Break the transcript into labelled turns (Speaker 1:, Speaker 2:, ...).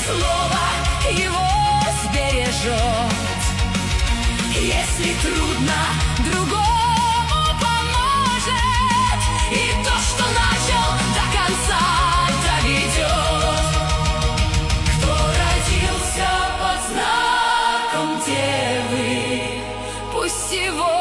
Speaker 1: слово его сбережет. Если трудно, другому поможет, и то, что начал, до конца доведет. Кто родился под знаком Девы, пусть его